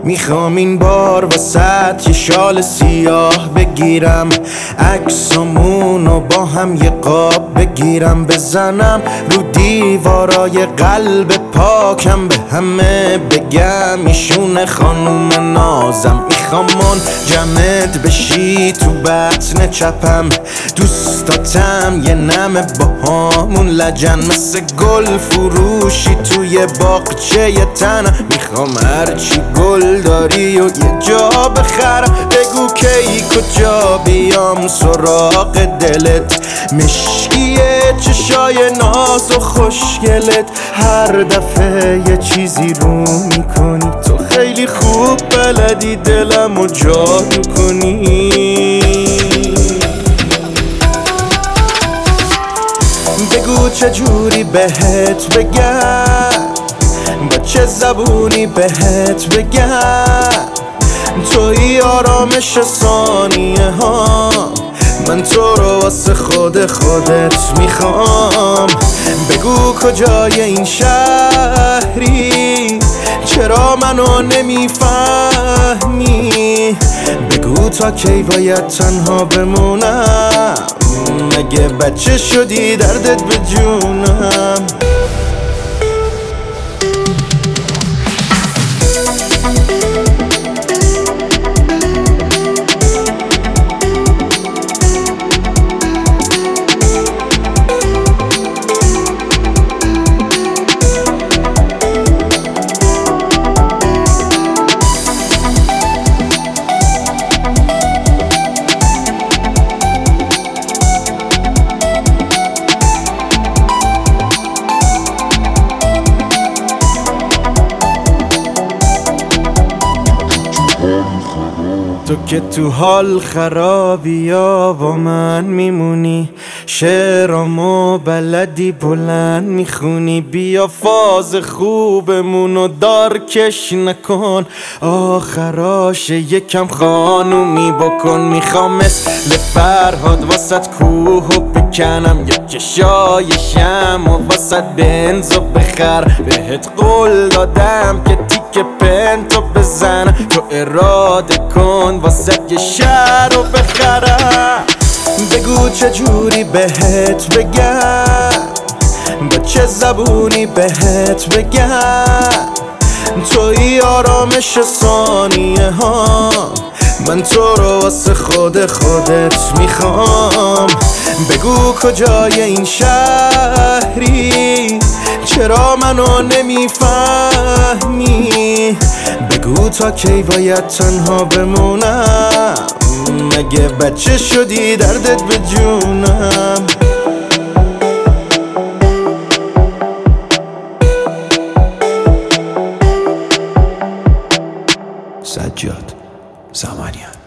میخوام این بار وسط یه شال سیاه بگیرم، عکسامونو با هم یه قاب بگیرم، بزنم رو دیوارای قلب پاکم، به همه بگم ایشون خانوم نازم. میخوام جمعت بشی تو بطن چپم، دوستاتم یه نم با همون لجن، مثل گل فروشی توی باغچه یه تنم. میخوام هرچی گل داری و یه جا بخرم، بگو کی کجا بیام سراغ دلت، مشکیه چشای ناز و خوشگلت، هر دفعه یه چیزی رو میکنی، تو خیلی خوب بلدی دلمو جادو کنی. بگو چجوری بهت بگم، با چه زبونی بهت بگم، توی آرامش ثانیه ها من تو رو واسه خودت میخوام. بگو کجای این شهری، چرا منو نمیفهمی، بگو تا کی باید تنها بمونم، مگه بچه شدی دردت به جونم. تو که تو حال خرابی یا با من میمونی، شعرامو بلدی بلند میخونی، بیا فاز خوبمونو دارکش نکن، آخراش یکم خانومی بکن. میخوام مثل فرهاد واسط کوهو بکنم، یه چشای شم و واسط بنزو بخر، بهت قول دادم که تیک پنتو بزنم، تو اراده کن واسه یه شهر رو بخرم. بگو چجوری بهت بگم، با چه زبونی بهت بگم، توی آرامش ثانیه ها من تو رو واسه خودت میخوام. بگو کجای این شهری، چرا منو نمیفهمی، بگو تا کی باید تنها بمونم، مگه بچه شدی دردت به جونم. سجاد زمانیان.